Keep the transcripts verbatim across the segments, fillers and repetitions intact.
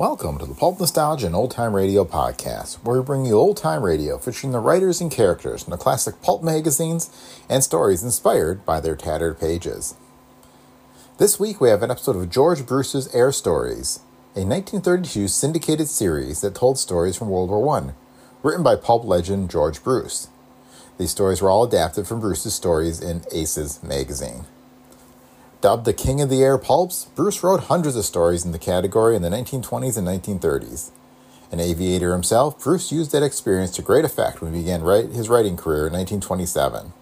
Welcome to the Pulp Nostalgia and Old Time Radio podcast, where we bring you old time radio featuring the writers and characters from the classic pulp magazines and stories inspired by their tattered pages. This week we have an episode of George Bruce's Air Stories, a nineteen thirty-two syndicated series that told stories from World War One, written by pulp legend George Bruce. These stories were all adapted from Bruce's stories in Aces magazine. Dubbed the King of the Air Pulps, Bruce wrote hundreds of stories in the category in the nineteen twenties and nineteen thirties. An aviator himself, Bruce used that experience to great effect when he began write, his writing career in nineteen twenty-seven.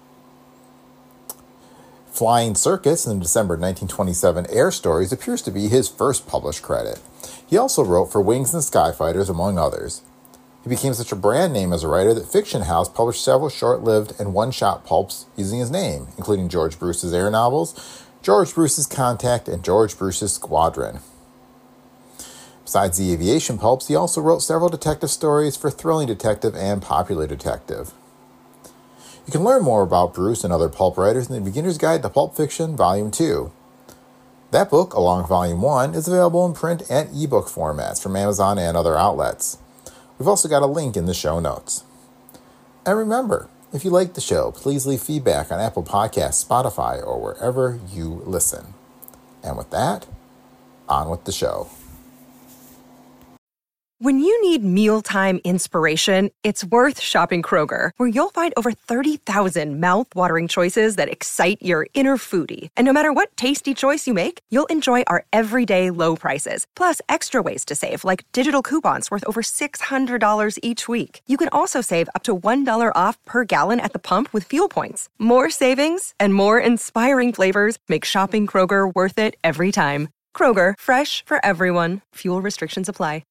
Flying Circus in the December nineteen twenty-seven Air Stories appears to be his first published credit. He also wrote for Wings and Skyfighters, among others. He became such a brand name as a writer that Fiction House published several short-lived and one-shot pulps using his name, including George Bruce's Air novels, George Bruce's Contact, and George Bruce's Squadron. Besides the aviation pulps, he also wrote several detective stories for Thrilling Detective and Popular Detective. You can learn more about Bruce and other pulp writers in the Beginner's Guide to Pulp Fiction, Volume two. That book, along with Volume one, is available in print and ebook formats from Amazon and other outlets. We've also got a link in the show notes. And remember, if you like the show, please leave feedback on Apple Podcasts, Spotify, or wherever you listen. And with that, on with the show. When you need mealtime inspiration, it's worth shopping Kroger, where you'll find over thirty thousand mouth-watering choices that excite your inner foodie. And no matter what tasty choice you make, you'll enjoy our everyday low prices, plus extra ways to save, like digital coupons worth over six hundred dollars each week. You can also save up to one dollar off per gallon at the pump with fuel points. More savings and more inspiring flavors make shopping Kroger worth it every time. Kroger, fresh for everyone. Fuel restrictions apply.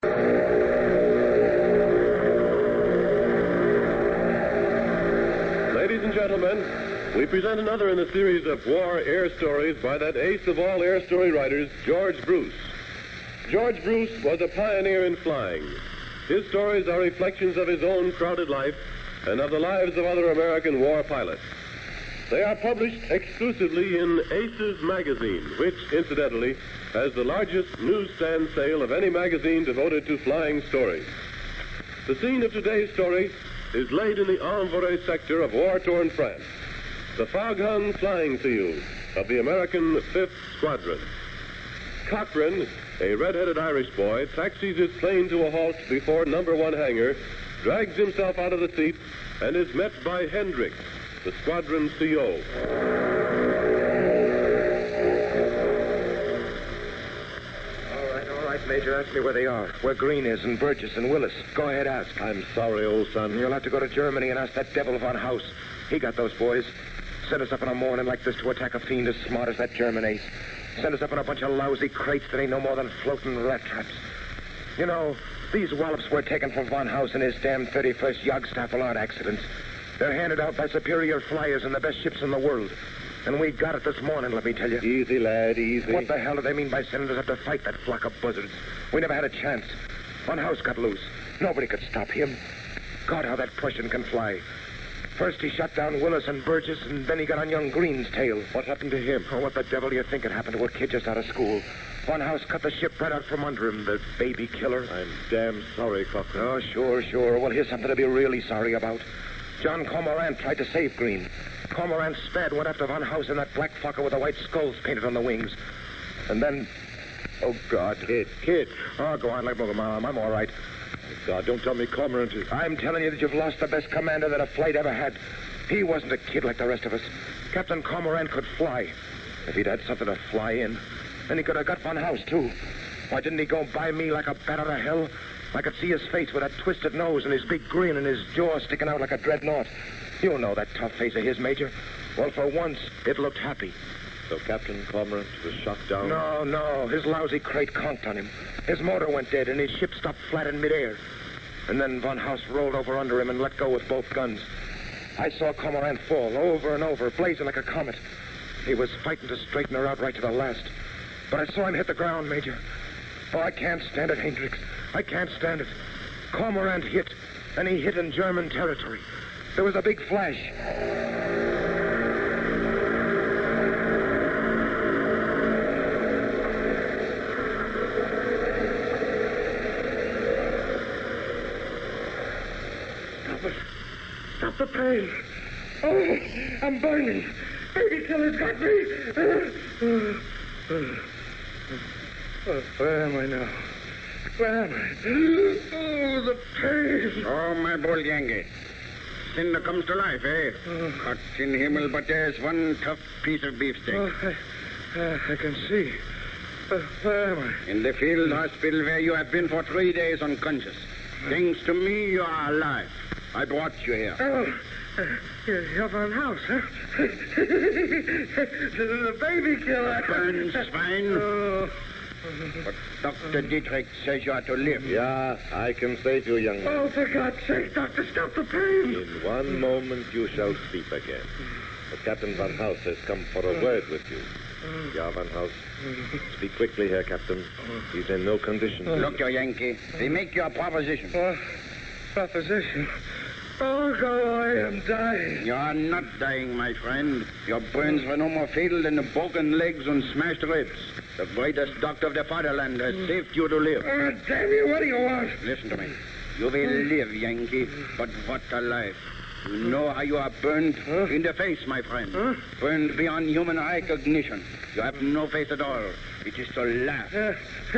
Ladies and gentlemen, we present another in the series of war air stories by that ace of all air story writers, George Bruce. George Bruce was a pioneer in flying. His stories are reflections of his own crowded life and of the lives of other American war pilots. They are published exclusively in Aces magazine, which, incidentally, has the largest newsstand sale of any magazine devoted to flying stories. The scene of today's story is laid in the Envoy sector of war-torn France, the fog-hung flying field of the American Fifth Squadron. Cochrane, a red-headed Irish boy, taxis his plane to a halt before number one hangar, drags himself out of the seat, and is met by Hendricks, the squadron C O. All right, all right, Major, ask me where they are. Where Green is, and Burgess, and Willis. Go ahead, ask. I'm sorry, old son. You'll have to go to Germany and ask that devil Von House. He got those boys. Send us up in a morning like this to attack a fiend as smart as that German ace. Send us up in a bunch of lousy crates that ain't no more than floating rat traps. You know, these wallops we're taking from Von House and his damn thirty-first Jagdstaffel aren't accidents. They're handed out by superior flyers and the best ships in the world. And we got it this morning, let me tell you. Easy, lad, easy. What the hell do they mean by sending us up to fight that flock of buzzards? We never had a chance. Von House got loose. Nobody could stop him. God, how that Prussian can fly. First he shot down Willis and Burgess, and then he got on young Green's tail. What happened to him? Oh, what the devil do you think had happened to a kid just out of school? Von House cut the ship right out from under him, the baby killer. I'm damn sorry, Cochrane. Oh, sure, sure. Well, here's something to be really sorry about. John Cormorant tried to save Green. Cormorant's Spad went after Von House and that black fucker with the white skulls painted on the wings. And then... Oh, God. Kid, kid. Oh, go on, let me go, Mom. I'm all right. God, don't tell me Cormorant is... I'm telling you that you've lost the best commander that a flight ever had. He wasn't a kid like the rest of us. Captain Cormorant could fly. If he'd had something to fly in, then he could have got Von House, too. Why didn't he go by me like a bat out of hell? I could see his face with that twisted nose and his big grin and his jaw sticking out like a dreadnought. You know that tough face of his, Major. Well, for once, it looked happy. So Captain Cormorant was shot down? No, no. His lousy crate conked on him. His motor went dead and his ship stopped flat in midair. And then Von House rolled over under him and let go with both guns. I saw Cormorant fall over and over, blazing like a comet. He was fighting to straighten her out right to the last. But I saw him hit the ground, Major. Oh, I can't stand it, Hendricks. I can't stand it. Cormorant hit, and he hit in German territory. There was a big flash. Stop it. Stop the pain. Oh, I'm burning. Baby killer's got me. Oh, where am I now? Where am I? Oh, the pain. Oh, my bull Yankee. Cinder comes to life, eh? Oh. Gott in Himmel, but there's one tough piece of beefsteak. Oh, I, uh, I can see. Uh, where am I? In the field hospital where you have been for three days unconscious. Thanks to me, you are alive. I brought you here. Oh, uh, you're Van House, huh? the, the baby killer. Burn swine. Oh. But Doctor Dietrich says you are to live. Yeah, I can save you, young man. Oh, for God's sake, Doctor, stop the pain. In one moment you shall sleep again. But Captain Van House has come for a word with you. Ja, Van House. Speak quickly here, Captain. He's in no condition to... Look, you Yankee. We make you a proposition. What? Proposition? Oh, go, I am dying. You are not dying, my friend. Your burns were no more fatal than the broken legs and smashed ribs. The greatest doctor of the fatherland has saved you to live. Oh, damn you, what do you want? Listen to me. You will live, Yankee, but what a life. You know how you are burned Huh? in the face, my friend. Huh? Burned beyond human recognition. You have no face at all. It is to laugh. Uh,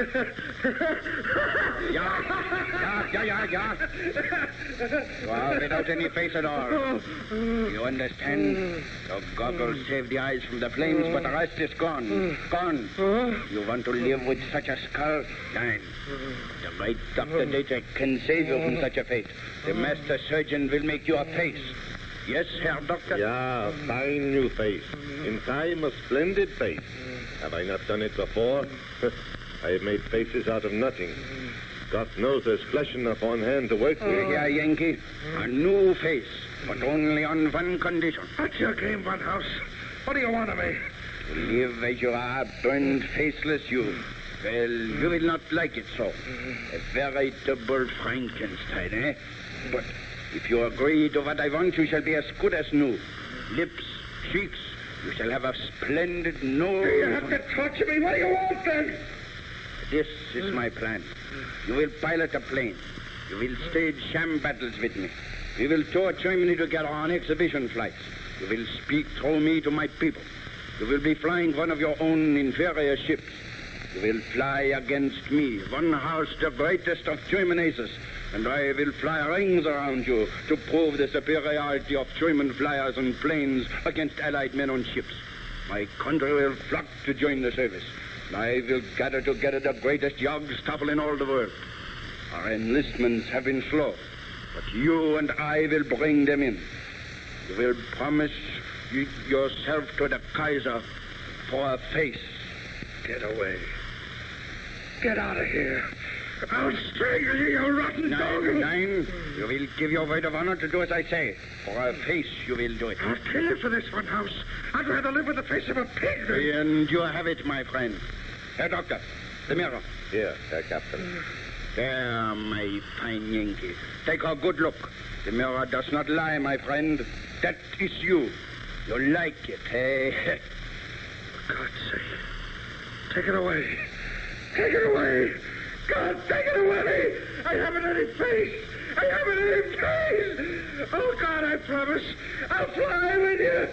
Yeah, yeah, yeah, yeah, yeah. You are without any face at all. You understand? Your goggles save the eyes from the flames, but the rest is gone. Gone. You want to live with such a skull? Fine. The right Doctor Dietrich can save you from such a fate. The master surgeon will make you a face. Yes, Herr Doctor? Yeah, a fine new face. In time, a splendid face. Have I not done it before? I have made faces out of nothing. God knows there's flesh enough on hand to work You with. hear, Yankee? A new face, but only on one condition. What's your game, Van House? What do you want of me? To live as you are, burned, faceless you. Well, you will not like it so. A veritable Frankenstein, eh? But if you agree to what I want, you shall be as good as new. Lips, cheeks, you shall have a splendid nose. You have to torture me. What do you want, then? This is my plan. You will pilot a plane. You will stage sham battles with me. We will tour Germany together on exhibition flights. You will speak through me to my people. You will be flying one of your own inferior ships. You will fly against me, one house the greatest of German aces, and I will fly rings around you to prove the superiority of German flyers and planes against Allied men on ships. My country will flock to join the service. I will gather together the greatest Jagdstaffel in all the world. Our enlistments have been slow, but you and I will bring them in. You will promise y- yourself to the Kaiser for a face. Get away. Get out of here. I'll strangle you, you rotten dog. Nine, nine, you will give your word of honor to do as I say. For a face, you will do it. I'll kill you for this, Van House. I'd rather live with the face of a pig than... And you have it, my friend. Herr Doctor, the mirror. Here, Herr Captain. There, my fine Yankee. Take a good look. The mirror does not lie, my friend. That is you. You like it, eh? For God's sake. Take it away. Take it away. God, take it away. I haven't any face. I haven't any face. Oh, God, I promise. I'll fly with you.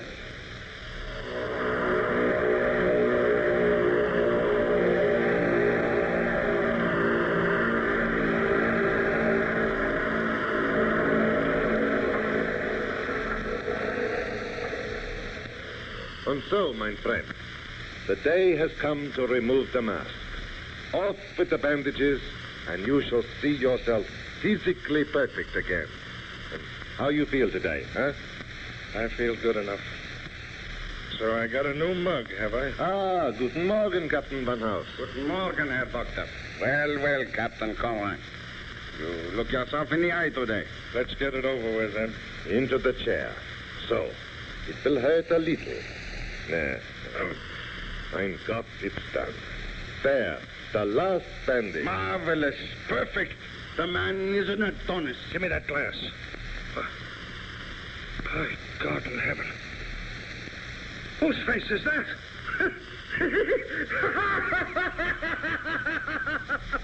And so, my friend, the day has come to remove the mask. Off with the bandages, and you shall see yourself physically perfect again. And how you feel today, huh? I feel good enough. So I got a new mug, have I? Ah, guten Morgen, Captain Van House. Guten Morgen, Herr Doctor. Well, well, Captain Conrad. You look yourself in the eye today. Let's get it over with, then. Into the chair. So, it will hurt a little. Nah. Mein Gott, it's done. There, the last bandage. Marvelous. Perfect. The man is an Adonis. Give me that glass. Uh, by God in heaven. Whose face is that?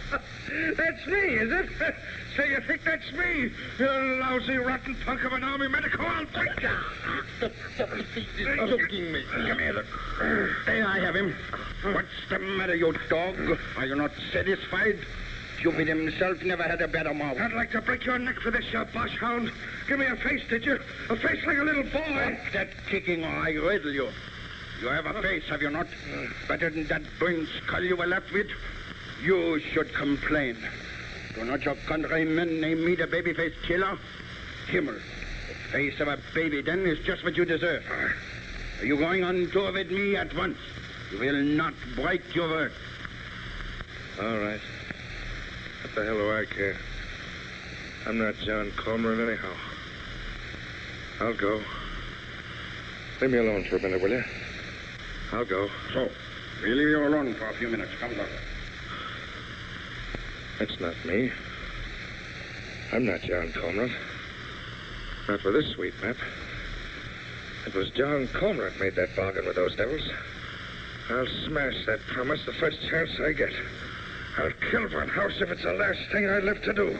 That's me, is it? So you think that's me? You lousy, rotten punk of an army medical. I'll break you. The beast is choking me. Come here, look. There I have him. What's the matter, you dog? Are you not satisfied? Cupid himself never had a better mouth. I'd like to break your neck for this, you bosh hound. Give me a face, did you? A face like a little boy. Stop that kicking or I riddle you. You have a face, have you not? Better than that burned skull you were left with? You should complain. Do not your countrymen name me the baby-faced killer? Himmel. The face of a baby, then, is just what you deserve. Are you going on tour with me at once? You will not break your word. All right. What the hell do I care? I'm not John Cormorant anyhow. I'll go. Leave me alone for a minute, will you? I'll go. So, we'll leave you alone for a few minutes. Come, Doc. That's not me. I'm not John Cormorant. Not with this sweet map. It was John Cormorant made that bargain with those devils. I'll smash that promise the first chance I get. I'll kill Van House if it's the last thing I live to do.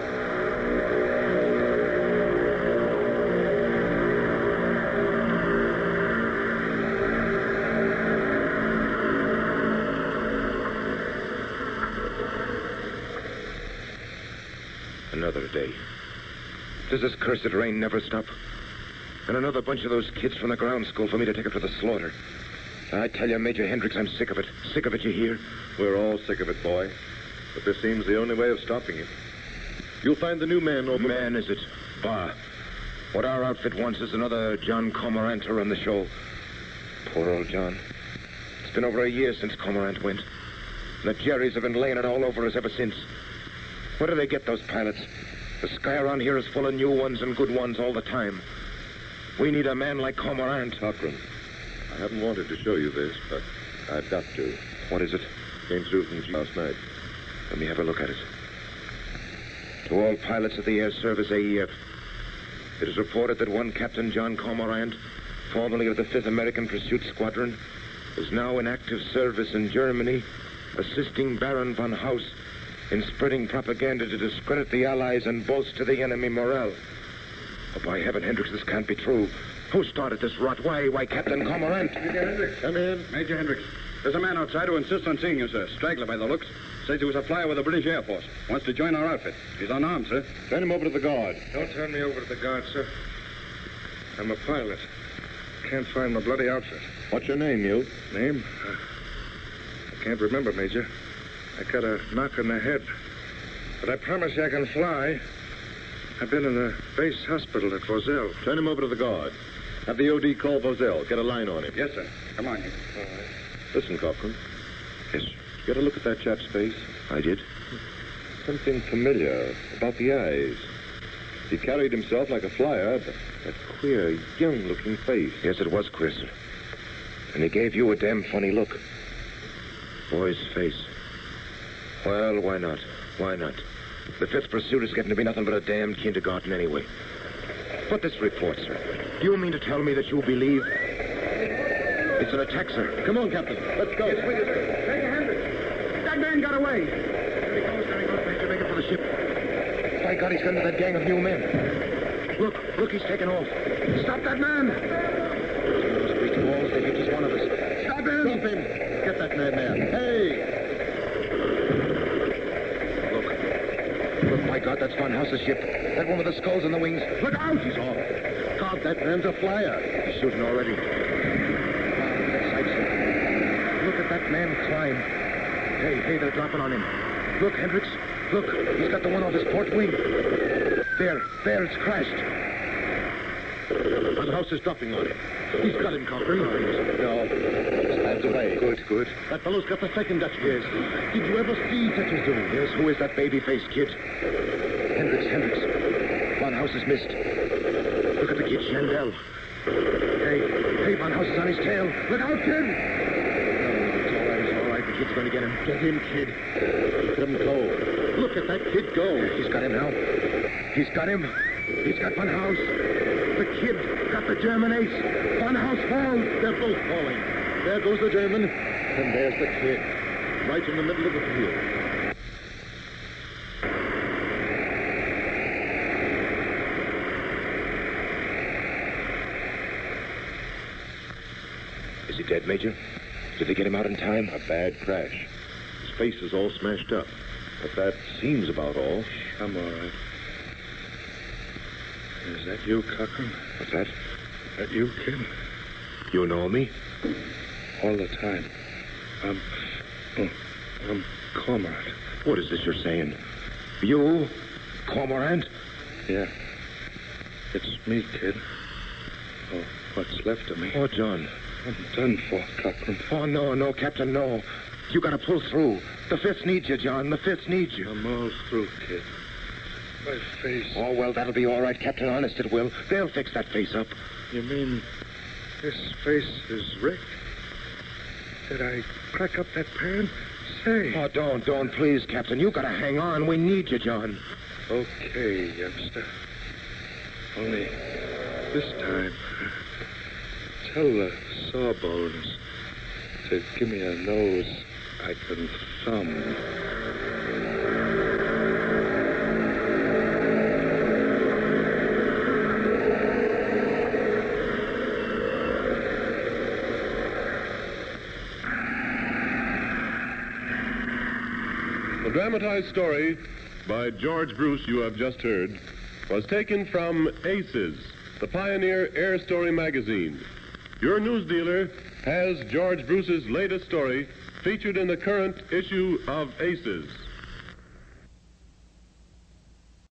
Another day. Does this cursed rain never stop? And another bunch of those kids from the ground school for me to take up to the slaughter. I tell you, Major Hendricks, I'm sick of it. Sick of it, you hear? We're all sick of it, boy. But this seems the only way of stopping it. You'll find the new man over... Man, is it? Bah. What our outfit wants is another John Cormorant to run the show. Poor old John. It's been over a year since Cormorant went. And the Jerrys have been laying it all over us ever since. Where do they get those pilots? The sky around here is full of new ones and good ones all the time. We need a man like Cormorant. Cochran, I haven't wanted to show you this, but I've got to. What is it? Came through from G last night. Let me have a look at it. To all pilots of the Air Service A E F, it is reported that one Captain John Cormorant, formerly of the fifth American Pursuit Squadron, is now in active service in Germany, assisting Baron von Haus in spreading propaganda to discredit the Allies and bolster the enemy morale. Oh, by heaven, Hendricks, this can't be true. Who started this rot? Why, why, Captain Cormorant? Major Hendricks, come in. Major Hendricks, there's a man outside who insists on seeing you, sir. Straggler by the looks. Says he was a flyer with the British Air Force. Wants to join our outfit. He's unarmed, sir. Turn him over to the guard. Don't turn me over to the guard, sir. I'm a pilot. Can't find my bloody outfit. What's your name, you? Name? Uh, I can't remember, Major. I got a knock on the head. But I promise you I can fly. I've been in the base hospital at Vozelle. Turn him over to the guard. Have the O D call Vozelle. Get a line on him. Yes, sir. Come on. All right. Listen, Cochran. Yes, You got a look at that chap's face? I did. Something familiar about the eyes. He carried himself like a flyer, but that queer, young-looking face. Yes, it was queer, sir. And he gave you a damn funny look. Boy's face. Well, why not? Why not? The fifth Pursuit is getting to be nothing but a damned kindergarten anyway. But this report, sir. Do you mean to tell me that you believe it's an attack, sir? Come on, Captain. Let's go. Yes, we just... Major Hendricks! That man got away! There he goes, there he goes, Major. Make it for the ship. By God, he's got into that gang of new men. Look, look, he's taking off. Stop that man! Those great walls, they hit just one of us. Stop him! Stop him. Get that man there. Hey! Look, by God, that's Von Haus's ship. That one with the skulls and the wings. Look out! He's off. God, that man's a flyer. He's shooting already. That sight, sir. Look at that man climb. Hey, hey, they're dropping on him. Look, Hendricks. Look, he's got the one off his port wing. There, there, it's crashed. Van House is dropping on him. He's got him, Cochran. Oh, yes. No. Stands away. Good, good. That fellow's got the second Dutchman. Yes. Did you ever see such a doing? Yes, who is that baby-faced kid? Hendricks, Hendricks. Von Haus is missed. Look at the kid, Chandel. Hey, hey, Von Haus is on his tail. Look out, kid! No, it's all right, it's all right. The kid's going to get him. Get him, kid. Look at him go. Look at that kid go. He's got him now. He's got him. He's got Von Haus. The kid got the German ace. Von Haus falls. They're both falling. There goes the German. And there's the kid. Right in the middle of the field. he dead, Major? Did they get him out in time? A bad crash. His face is all smashed up. But that seems about all. I'm all right. Is that you, Cochran? What's that? That you, kid? You know me? All the time. I'm... Oh, I'm Cormorant. What is this you're saying? You? Cormorant? Yeah. It's me, kid. Oh, what's left of me. Oh, John. I'm done for, Cochran. Oh, no, no, Captain, no. You gotta pull through. The Fifth needs you, John. The Fifth needs you. I'm all through, kid. My face. Oh, well, that'll be all right, Captain. Honest, it will. They'll fix that face up. You mean this face is wrecked? Did I crack up that pan? Say. Oh, don't, don't, please, Captain. You gotta hang on. We need you, John. Okay, youngster. Only this time, tell the sawbones to give me a nose I can thumb. The dramatized story by George Bruce you have just heard was taken from Aces, the Pioneer Air Story magazine. Your news dealer has George Bruce's latest story featured in the current issue of Aces.